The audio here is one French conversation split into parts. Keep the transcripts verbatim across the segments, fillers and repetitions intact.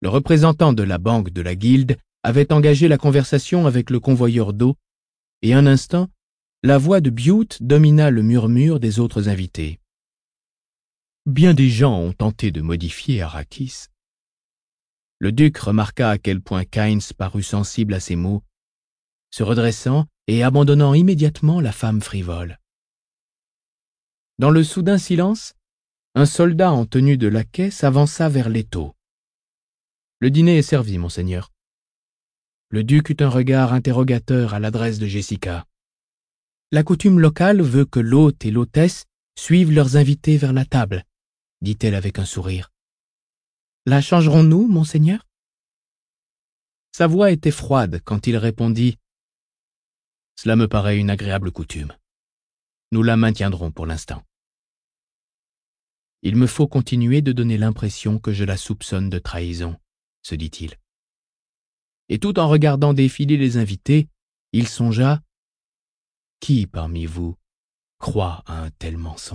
Le représentant de la banque de la guilde avait engagé la conversation avec le convoyeur d'eau, et un instant, la voix de Bute domina le murmure des autres invités. Bien des gens ont tenté de modifier Arrakis. Le duc remarqua à quel point Kynes parut sensible à ces mots, se redressant et abandonnant immédiatement la femme frivole. Dans le soudain silence, un soldat en tenue de laquais s'avança vers l'étau. « Le dîner est servi, monseigneur. » Le duc eut un regard interrogateur à l'adresse de Jessica. La coutume locale veut que l'hôte et l'hôtesse suivent leurs invités vers la table, dit-elle avec un sourire. La changerons-nous, monseigneur? Sa voix était froide quand il répondit « Cela me paraît une agréable coutume. Nous la maintiendrons pour l'instant. Il me faut continuer de donner l'impression que je la soupçonne de trahison, se dit-il. Et tout en regardant défiler les invités, il songea « Qui parmi vous croit à un tel mensonge ?»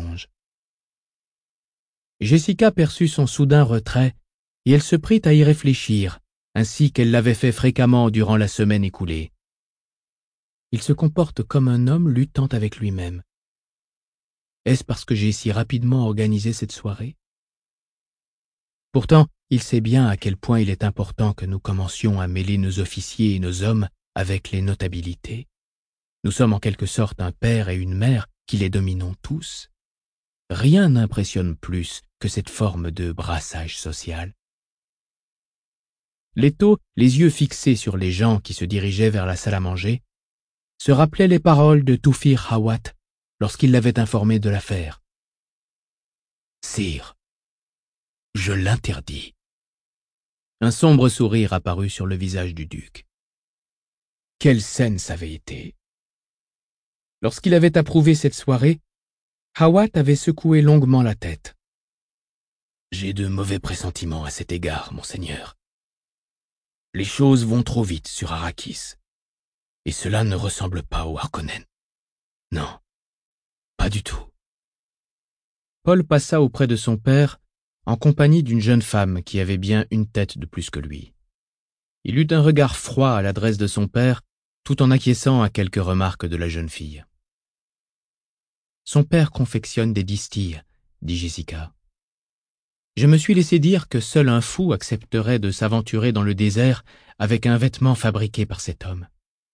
Jessica perçut son soudain retrait et elle se prit à y réfléchir, ainsi qu'elle l'avait fait fréquemment durant la semaine écoulée. Il se comporte comme un homme luttant avec lui-même. Est-ce parce que j'ai si rapidement organisé cette soirée? Pourtant, il sait bien à quel point il est important que nous commencions à mêler nos officiers et nos hommes avec les notabilités. Nous sommes en quelque sorte un père et une mère qui les dominons tous. Rien n'impressionne plus que cette forme de brassage social. L'étau, les yeux fixés sur les gens qui se dirigeaient vers la salle à manger, se rappelait les paroles de Tufir Hawat lorsqu'il l'avait informé de l'affaire. « Sire, je l'interdis. » Un sombre sourire apparut sur le visage du duc. Quelle scène ça avait été! Lorsqu'il avait approuvé cette soirée, Hawat avait secoué longuement la tête. « J'ai de mauvais pressentiments à cet égard, monseigneur. Les choses vont trop vite sur Arrakis, et cela ne ressemble pas au Harkonnen. Non, pas du tout. » Paul passa auprès de son père, en compagnie d'une jeune femme qui avait bien une tête de plus que lui. Il eut un regard froid à l'adresse de son père, tout en acquiesçant à quelques remarques de la jeune fille. « Son père confectionne des distilles, » dit Jessica. « Je me suis laissé dire que seul un fou accepterait de s'aventurer dans le désert avec un vêtement fabriqué par cet homme. »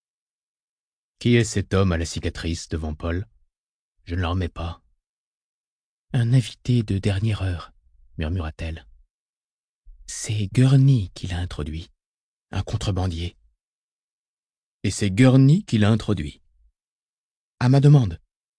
« Qui est cet homme à la cicatrice devant Paul? Je ne le remets pas. »« Un invité de dernière heure, » murmura-t-elle. « C'est Gurney qui l'a introduit, un contrebandier. »« Et c'est Gurney qui l'a introduit. »« À ma demande. »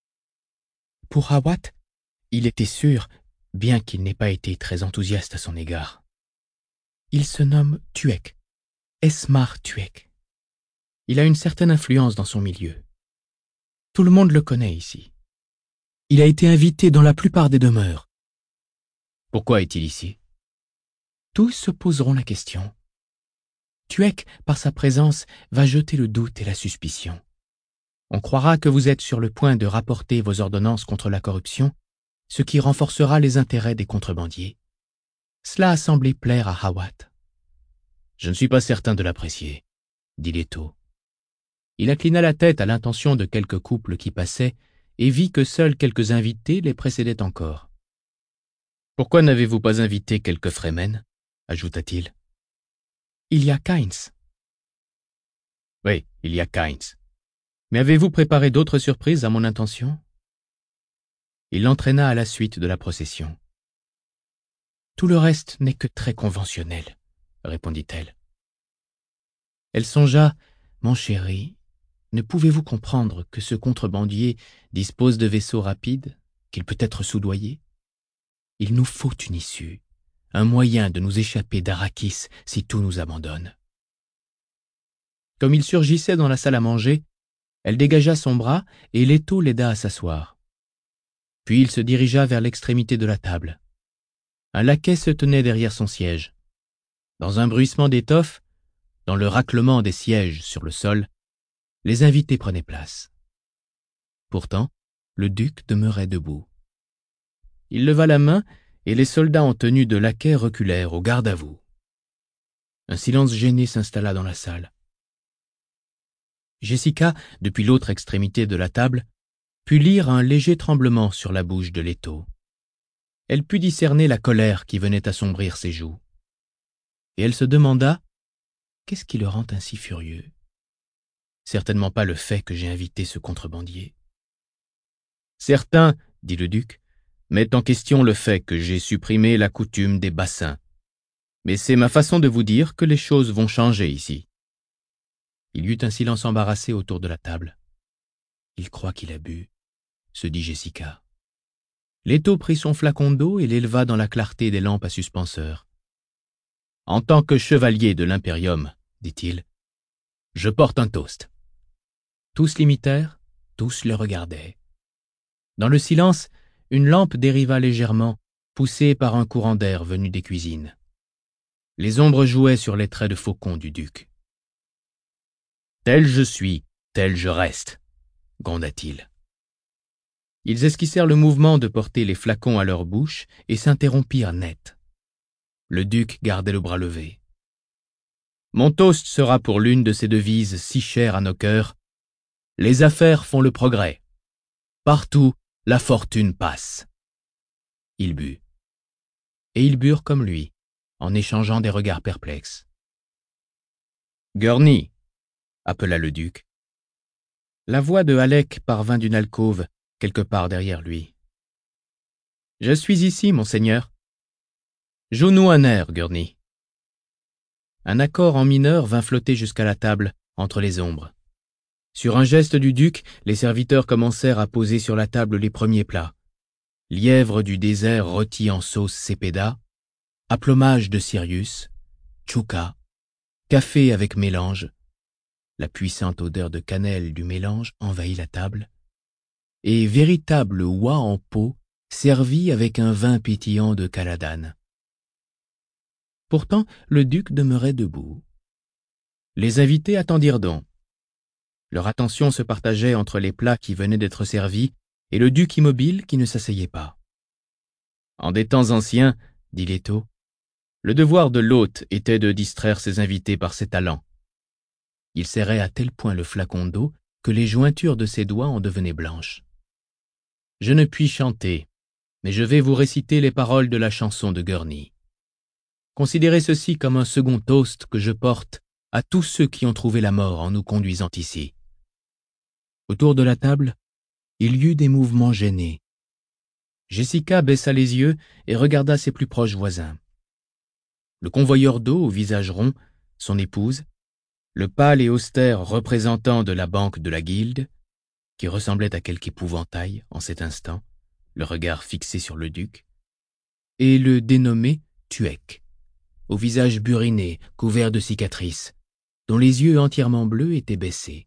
Pour Hawat, il était sûr, bien qu'il n'ait pas été très enthousiaste à son égard. Il se nomme Tuek, Esmar Tuek. Il a une certaine influence dans son milieu. Tout le monde le connaît ici. Il a été invité dans la plupart des demeures. Pourquoi est-il ici? Tous se poseront la question. Tuek, par sa présence, va jeter le doute et la suspicion. On croira que vous êtes sur le point de rapporter vos ordonnances contre la corruption, ce qui renforcera les intérêts des contrebandiers. Cela a semblé plaire à Hawat. Je ne suis pas certain de l'apprécier, dit l'étau. Il inclina la tête à l'intention de quelques couples qui passaient et vit que seuls quelques invités les précédaient encore. « Pourquoi n'avez-vous pas invité quelques Fremen » ajouta-t-il. « Il y a Kynes. »« Oui, il y a Kynes. Mais avez-vous préparé d'autres surprises à mon intention ?» Il l'entraîna à la suite de la procession. « Tout le reste n'est que très conventionnel, » répondit-elle. Elle songea, « Mon chéri, ne pouvez-vous comprendre que ce contrebandier dispose de vaisseaux rapides, qu'il peut être soudoyé? Il nous faut une issue, un moyen de nous échapper d'Arrakis si tout nous abandonne. » Comme il surgissait dans la salle à manger, elle dégagea son bras et l'étau l'aida à s'asseoir. Puis il se dirigea vers l'extrémité de la table. Un laquais se tenait derrière son siège. Dans un bruissement d'étoffe, dans le raclement des sièges sur le sol, les invités prenaient place. Pourtant, le duc demeurait debout. Il leva la main et les soldats en tenue de laquais reculèrent au garde à vous. Un silence gêné s'installa dans la salle. Jessica, depuis l'autre extrémité de la table, put lire un léger tremblement sur la bouche de Leto. Elle put discerner la colère qui venait assombrir ses joues. Et elle se demanda « Qu'est-ce qui le rend ainsi furieux ?» Certainement pas le fait que j'ai invité ce contrebandier. « Certains, dit le duc, mettent en question le fait que j'ai supprimé la coutume des bassins. Mais c'est ma façon de vous dire que les choses vont changer ici. » Il y eut un silence embarrassé autour de la table. « Il croit qu'il a bu, » se dit Jessica. Leto prit son flacon d'eau et l'éleva dans la clarté des lampes à suspenseurs. « En tant que chevalier de l'Imperium, dit-il, je porte un toast. » Tous l'imitèrent, tous le regardaient. Dans le silence, une lampe dériva légèrement, poussée par un courant d'air venu des cuisines. Les ombres jouaient sur les traits de faucon du duc. « Tel je suis, tel je reste, » gronda-t-il. Ils esquissèrent le mouvement de porter les flacons à leur bouche et s'interrompirent net. Le duc gardait le bras levé. « Mon toast sera pour l'une de ces devises si chères à nos cœurs. Les affaires font le progrès. Partout, la fortune passe. » Il but. Et ils burent comme lui, en échangeant des regards perplexes. « Gurney !» appela le duc. La voix de Halleck parvint d'une alcôve, quelque part derrière lui. « Je suis ici, monseigneur. »« Joue-nous un air, Gurney. » Un accord en mineur vint flotter jusqu'à la table, entre les ombres. Sur un geste du duc, les serviteurs commencèrent à poser sur la table les premiers plats. Lièvre du désert rôti en sauce sépéda, aplomage de Sirius, tchouka, café avec mélange. La puissante odeur de cannelle du mélange envahit la table, et véritable oie en pot servi avec un vin pétillant de Caladane. Pourtant, le duc demeurait debout. Les invités attendirent donc. Leur attention se partageait entre les plats qui venaient d'être servis et le duc immobile qui ne s'asseyait pas. « En des temps anciens, dit Leto, le devoir de l'hôte était de distraire ses invités par ses talents. » Il serrait à tel point le flacon d'eau que les jointures de ses doigts en devenaient blanches. « Je ne puis chanter, mais je vais vous réciter les paroles de la chanson de Gurney. Considérez ceci comme un second toast que je porte à tous ceux qui ont trouvé la mort en nous conduisant ici. » Autour de la table, il y eut des mouvements gênés. Jessica baissa les yeux et regarda ses plus proches voisins. Le convoyeur d'eau au visage rond, son épouse, le pâle et austère représentant de la banque de la Guilde, qui ressemblait à quelque épouvantail en cet instant, le regard fixé sur le duc, et le dénommé Tuek, au visage buriné, couvert de cicatrices, dont les yeux entièrement bleus étaient baissés.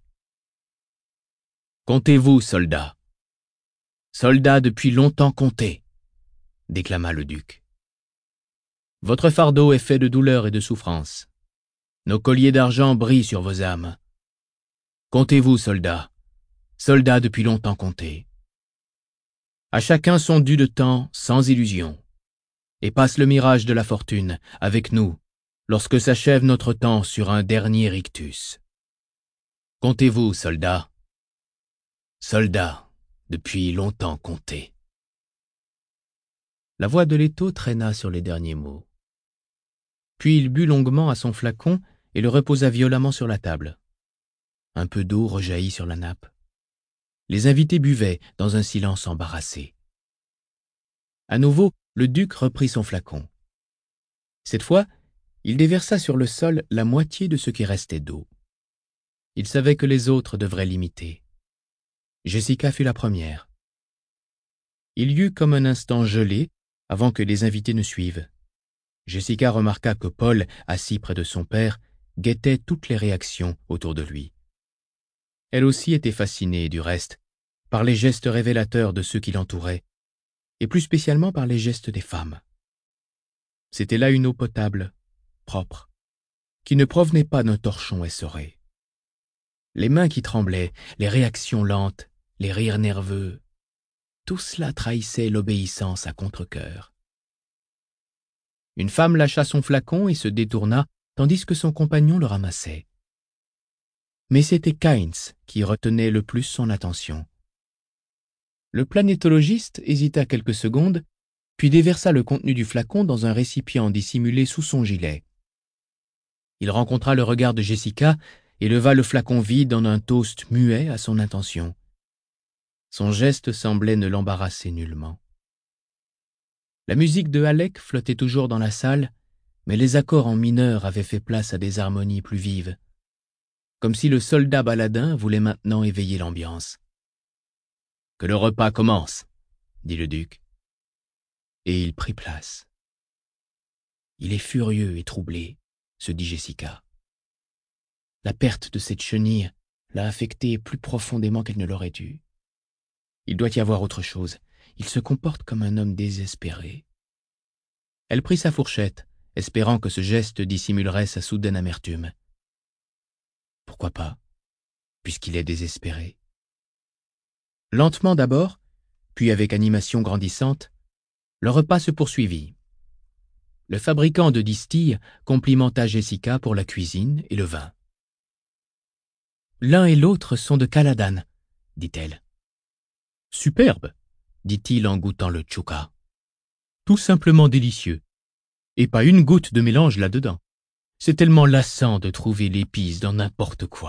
« Comptez-vous, soldats. Soldats depuis longtemps comptés, » déclama le duc. « Votre fardeau est fait de douleur et de souffrance. Nos colliers d'argent brillent sur vos âmes. Comptez-vous, soldats, soldats depuis longtemps comptés. À chacun son dû de temps sans illusion, et passe le mirage de la fortune avec nous lorsque s'achève notre temps sur un dernier rictus. Comptez-vous, soldats, soldats depuis longtemps comptés. » La voix de Leto traîna sur les derniers mots. Puis il but longuement à son flacon et le reposa violemment sur la table. Un peu d'eau rejaillit sur la nappe. Les invités buvaient dans un silence embarrassé. À nouveau, le duc reprit son flacon. Cette fois, il déversa sur le sol la moitié de ce qui restait d'eau. Il savait que les autres devraient l'imiter. Jessica fut la première. Il y eut comme un instant gelé avant que les invités ne suivent. Jessica remarqua que Paul, assis près de son père, guettait toutes les réactions autour de lui. Elle aussi était fascinée, du reste, par les gestes révélateurs de ceux qui l'entouraient, et plus spécialement par les gestes des femmes. C'était là une eau potable, propre, qui ne provenait pas d'un torchon essoré. Les mains qui tremblaient, les réactions lentes, les rires nerveux, tout cela trahissait l'obéissance à contre-cœur. Une femme lâcha son flacon et se détourna tandis que son compagnon le ramassait. Mais c'était Kynes qui retenait le plus son attention. Le planétologiste hésita quelques secondes, puis déversa le contenu du flacon dans un récipient dissimulé sous son gilet. Il rencontra le regard de Jessica et leva le flacon vide en un toast muet à son intention. Son geste semblait ne l'embarrasser nullement. La musique de Halleck flottait toujours dans la salle, mais les accords en mineur avaient fait place à des harmonies plus vives, comme si le soldat baladin voulait maintenant éveiller l'ambiance. « Que le repas commence, » dit le duc. Et il prit place. « Il est furieux et troublé, » se dit Jessica. La perte de cette chenille l'a affectée plus profondément qu'elle ne l'aurait dû. Il doit y avoir autre chose. Il se comporte comme un homme désespéré. Elle prit sa fourchette, espérant que ce geste dissimulerait sa soudaine amertume. Pourquoi pas, puisqu'il est désespéré. Lentement d'abord, puis avec animation grandissante, le repas se poursuivit. Le fabricant de distilles complimenta Jessica pour la cuisine et le vin. « L'un et l'autre sont de Caladan, » dit-elle. « Superbe, » dit-il en goûtant le tchouka. « Tout simplement délicieux. Et pas une goutte de mélange là-dedans. C'est tellement lassant de trouver l'épice dans n'importe quoi. »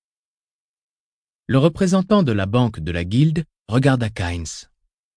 Le représentant de la banque de la guilde regarda Kynes.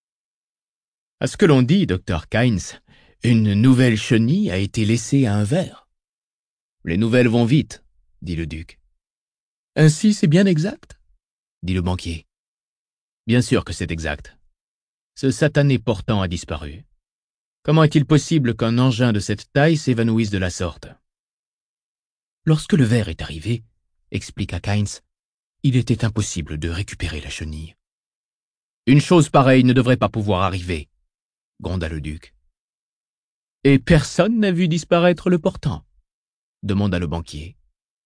« À ce que l'on dit, docteur Kynes, une nouvelle chenille a été laissée à un ver. »« Les nouvelles vont vite, » dit le duc. « Ainsi c'est bien exact ?» dit le banquier. « Bien sûr que c'est exact. Ce satané portant a disparu. Comment est-il possible qu'un engin de cette taille s'évanouisse de la sorte ?»« Lorsque le ver est arrivé, » expliqua Kynes, « il était impossible de récupérer la chenille. »« Une chose pareille ne devrait pas pouvoir arriver, » gronda le duc. « Et personne n'a vu disparaître le portant ?» demanda le banquier.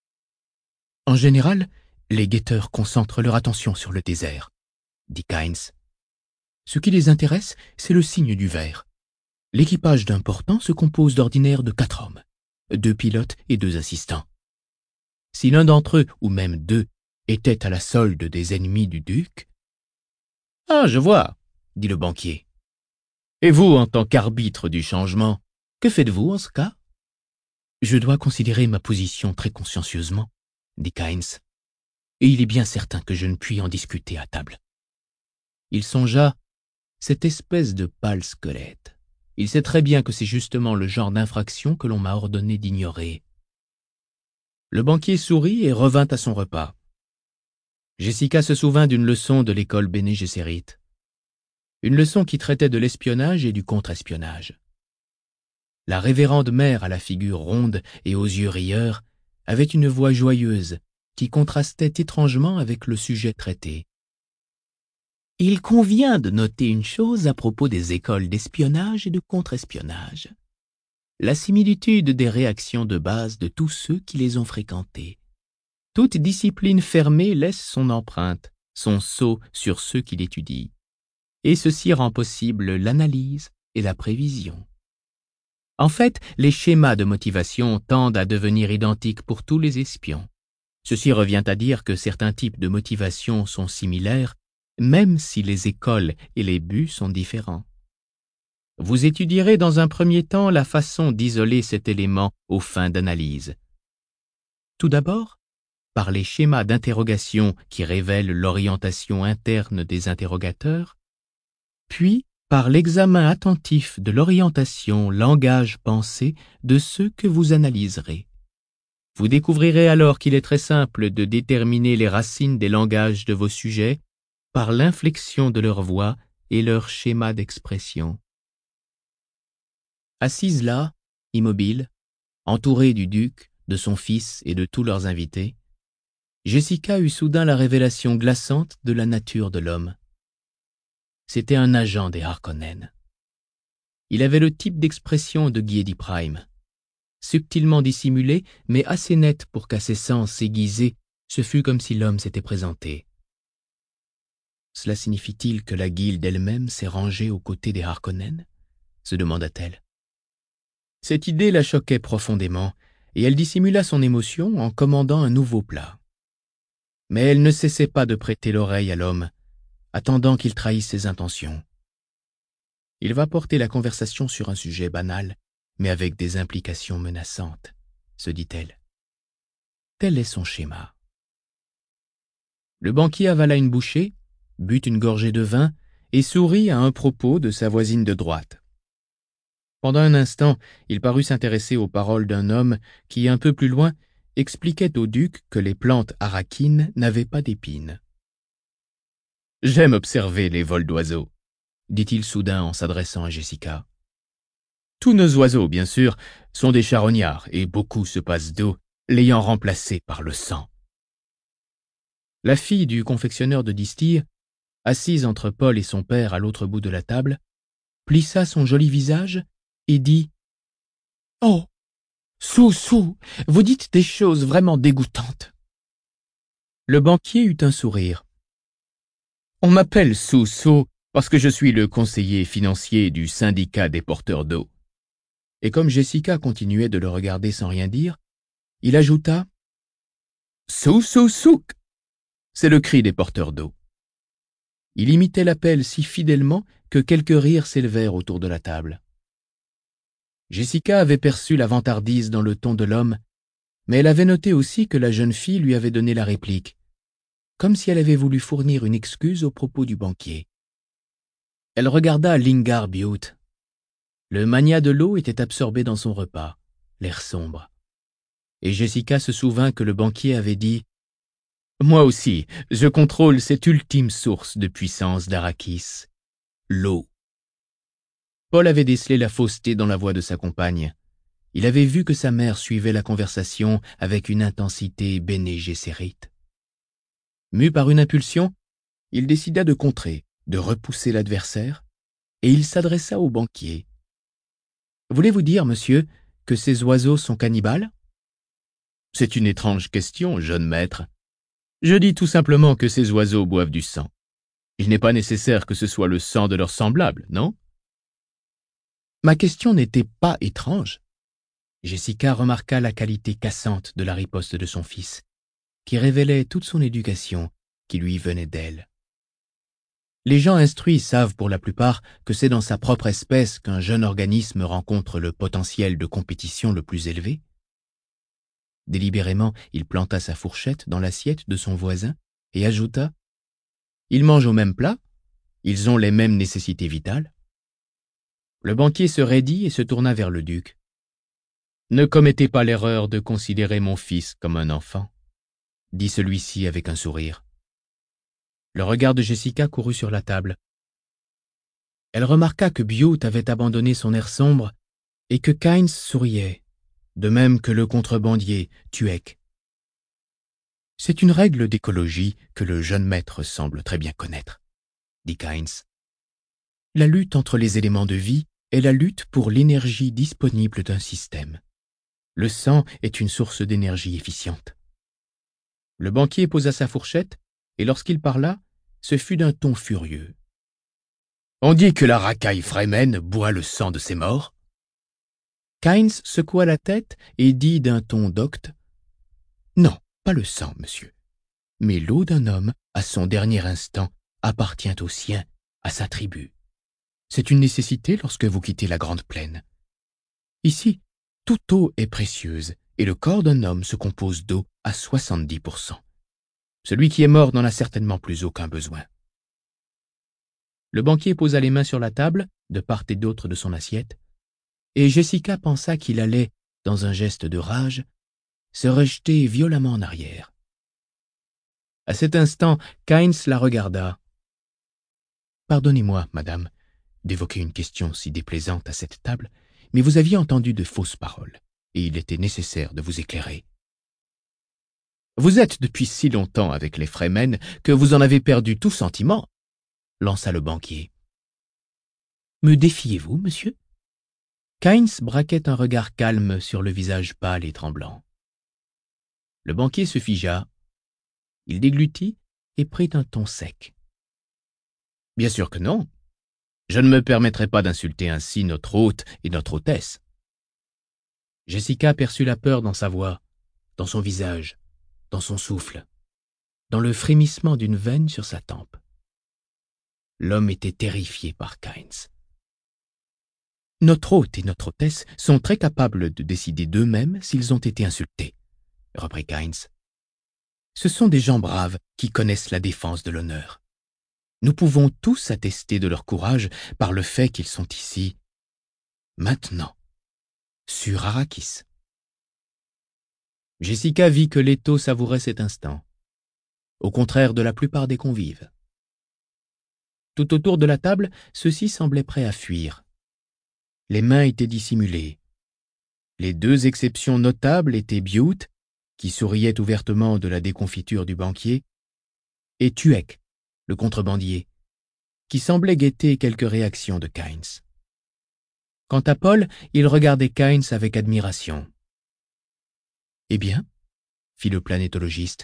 « En général, les guetteurs concentrent leur attention sur le désert, » dit Kynes. « Ce qui les intéresse, c'est le signe du ver. L'équipage d'un portant se compose d'ordinaire de quatre hommes, deux pilotes et deux assistants. Si l'un d'entre eux, ou même deux, était à la solde des ennemis du duc... »« Ah, je vois, » dit le banquier. « Et vous, en tant qu'arbitre du changement, que faites-vous en ce cas ?»« Je dois considérer ma position très consciencieusement, » dit Kynes, « et il est bien certain que je ne puis en discuter à table. » Il songea, cette espèce de pâle squelette. Il sait très bien que c'est justement le genre d'infraction que l'on m'a ordonné d'ignorer. Le banquier sourit et revint à son repas. Jessica se souvint d'une leçon de l'école Bene Gesserit. Une leçon qui traitait de l'espionnage et du contre-espionnage. La révérende mère à la figure ronde et aux yeux rieurs avait une voix joyeuse qui contrastait étrangement avec le sujet traité. Il convient de noter une chose à propos des écoles d'espionnage et de contre-espionnage. La similitude des réactions de base de tous ceux qui les ont fréquentées. Toute discipline fermée laisse son empreinte, son sceau sur ceux qui l'étudient. Et ceci rend possible l'analyse et la prévision. En fait, les schémas de motivation tendent à devenir identiques pour tous les espions. Ceci revient à dire que certains types de motivation sont similaires, même si les écoles et les buts sont différents. Vous étudierez dans un premier temps la façon d'isoler cet élément aux fins d'analyse. Tout d'abord, par les schémas d'interrogation qui révèlent l'orientation interne des interrogateurs, puis par l'examen attentif de l'orientation langage-pensée de ceux que vous analyserez. Vous découvrirez alors qu'il est très simple de déterminer les racines des langages de vos sujets par l'inflexion de leur voix et leur schéma d'expression. Assise là, immobile, entourée du duc, de son fils et de tous leurs invités, Jessica eut soudain la révélation glaçante de la nature de l'homme. C'était un agent des Harkonnen. Il avait le type d'expression de Giedi Prime, subtilement dissimulé, mais assez net pour qu'à ses sens aiguisés, ce fût comme si l'homme s'était présenté. Cela signifie-t-il que la guilde elle-même s'est rangée aux côtés des Harkonnen ? Se demanda-t-elle. Cette idée la choquait profondément, et elle dissimula son émotion en commandant un nouveau plat. Mais elle ne cessait pas de prêter l'oreille à l'homme, attendant qu'il trahisse ses intentions. Il va porter la conversation sur un sujet banal, mais avec des implications menaçantes, se dit-elle. Tel est son schéma. Le banquier avala une bouchée, but une gorgée de vin et sourit à un propos de sa voisine de droite. Pendant un instant, il parut s'intéresser aux paroles d'un homme qui, un peu plus loin, expliquait au duc que les plantes araquines n'avaient pas d'épines. « J'aime observer les vols d'oiseaux, » dit-il soudain en s'adressant à Jessica. « Tous nos oiseaux, bien sûr, sont des charognards et beaucoup se passent d'eau, l'ayant remplacé par le sang. » La fille du confectionneur de distilles, assise entre Paul et son père à l'autre bout de la table, plissa son joli visage et dit « Oh, Sou, Sou, vous dites des choses vraiment dégoûtantes. » Le banquier eut un sourire. « On m'appelle Sou Sou parce que je suis le conseiller financier du syndicat des porteurs d'eau. » Et comme Jessica continuait de le regarder sans rien dire, il ajouta « Sou, Sou, Souk !» C'est le cri des porteurs d'eau. Il imitait l'appel si fidèlement que quelques rires s'élevèrent autour de la table. Jessica avait perçu la vantardise dans le ton de l'homme, mais elle avait noté aussi que la jeune fille lui avait donné la réplique, comme si elle avait voulu fournir une excuse au propos du banquier. Elle regarda Lingard Bute. Le magnat de l'eau était absorbé dans son repas, l'air sombre. Et Jessica se souvint que le banquier avait dit « Moi aussi, je contrôle cette ultime source de puissance d'Arrakis, l'eau. » Paul avait décelé la fausseté dans la voix de sa compagne. Il avait vu que sa mère suivait la conversation avec une intensité Bene Gesserit. Mu par une impulsion, il décida de contrer, de repousser l'adversaire, et il s'adressa au banquier. « Voulez-vous dire, monsieur, que ces oiseaux sont cannibales ?»« C'est une étrange question, jeune maître. Je dis tout simplement que ces oiseaux boivent du sang. Il n'est pas nécessaire que ce soit le sang de leurs semblables, non ?» Ma question n'était pas étrange. Jessica remarqua la qualité cassante de la riposte de son fils, qui révélait toute son éducation qui lui venait d'elle. Les gens instruits savent pour la plupart que c'est dans sa propre espèce qu'un jeune organisme rencontre le potentiel de compétition le plus élevé. Délibérément, il planta sa fourchette dans l'assiette de son voisin et ajouta « Ils mangent au même plat, ils ont les mêmes nécessités vitales. » Le banquier se raidit et se tourna vers le duc. « Ne commettez pas l'erreur de considérer mon fils comme un enfant, » dit celui-ci avec un sourire. Le regard de Jessica courut sur la table. Elle remarqua que Bute avait abandonné son air sombre et que Kynes souriait, de même que le contrebandier Tuek. « C'est une règle d'écologie que le jeune maître semble très bien connaître, » dit Kynes. « La lutte entre les éléments de vie est la lutte pour l'énergie disponible d'un système. Le sang est une source d'énergie efficiente. » Le banquier posa sa fourchette, et lorsqu'il parla, ce fut d'un ton furieux. « On dit que la racaille Fremen boit le sang de ses morts ?» Kynes secoua la tête et dit d'un ton docte « Non, pas le sang, monsieur. Mais l'eau d'un homme, à son dernier instant, appartient au sien, à sa tribu. C'est une nécessité lorsque vous quittez la Grande Plaine. Ici, toute eau est précieuse et le corps d'un homme se compose d'eau à soixante-dix pour cent. Celui qui est mort n'en a certainement plus aucun besoin. » Le banquier posa les mains sur la table, de part et d'autre de son assiette, et Jessica pensa qu'il allait, dans un geste de rage, se rejeter violemment en arrière. À cet instant, Kynes la regarda. « Pardonnez-moi, madame, d'évoquer une question si déplaisante à cette table, mais vous aviez entendu de fausses paroles, et il était nécessaire de vous éclairer. »« Vous êtes depuis si longtemps avec les Fremen que vous en avez perdu tout sentiment, » lança le banquier. « Me défiez-vous, monsieur ?» Kynes braquait un regard calme sur le visage pâle et tremblant. Le banquier se figea. Il déglutit et prit un ton sec. « Bien sûr que non. Je ne me permettrai pas d'insulter ainsi notre hôte et notre hôtesse. » Jessica perçut la peur dans sa voix, dans son visage, dans son souffle, dans le frémissement d'une veine sur sa tempe. L'homme était terrifié par Kynes. « Notre hôte et notre hôtesse sont très capables de décider d'eux-mêmes s'ils ont été insultés, » reprit Kynes. « Ce sont des gens braves qui connaissent la défense de l'honneur. Nous pouvons tous attester de leur courage par le fait qu'ils sont ici, maintenant, sur Arrakis. » Jessica vit que Leto savourait cet instant, au contraire de la plupart des convives. Tout autour de la table, ceux-ci semblaient prêts à fuir. Les mains étaient dissimulées. Les deux exceptions notables étaient Bute, qui souriait ouvertement de la déconfiture du banquier, et Tuek, le contrebandier, qui semblait guetter quelques réactions de Kynes. Quant à Paul, il regardait Kynes avec admiration. « Eh bien ?» fit le planétologiste.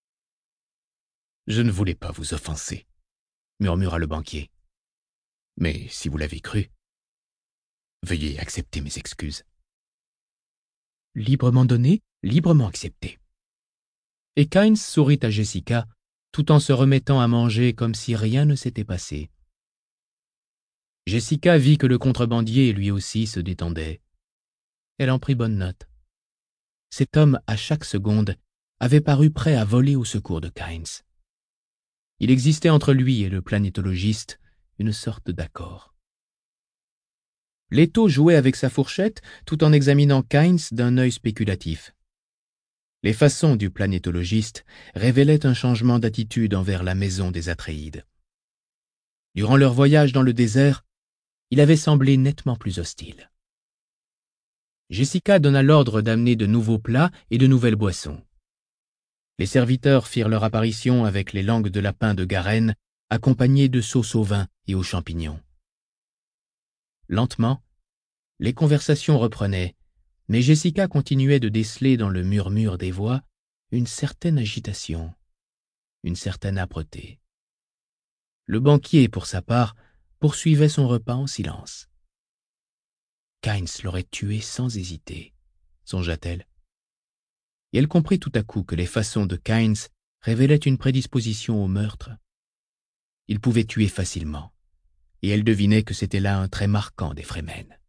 « Je ne voulais pas vous offenser, » murmura le banquier. « Mais si vous l'avez cru, veuillez accepter mes excuses. » Librement donné, librement accepté. Et Kynes sourit à Jessica, tout en se remettant à manger comme si rien ne s'était passé. Jessica vit que le contrebandier, lui aussi, se détendait. Elle en prit bonne note. Cet homme, à chaque seconde, avait paru prêt à voler au secours de Kynes. Il existait entre lui et le planétologiste une sorte d'accord. Leto jouait avec sa fourchette tout en examinant Kynes d'un œil spéculatif. Les façons du planétologiste révélaient un changement d'attitude envers la maison des Atréides. Durant leur voyage dans le désert, il avait semblé nettement plus hostile. Jessica donna l'ordre d'amener de nouveaux plats et de nouvelles boissons. Les serviteurs firent leur apparition avec les langues de lapin de Garenne, accompagnées de sauces au vin et aux champignons. Lentement, les conversations reprenaient, mais Jessica continuait de déceler dans le murmure des voix une certaine agitation, une certaine âpreté. Le banquier, pour sa part, poursuivait son repas en silence. Kynes l'aurait tué sans hésiter, songea-t-elle. Et elle comprit tout à coup que les façons de Kynes révélaient une prédisposition au meurtre. Il pouvait tuer facilement, et elle devinait que c'était là un trait marquant des Fremen.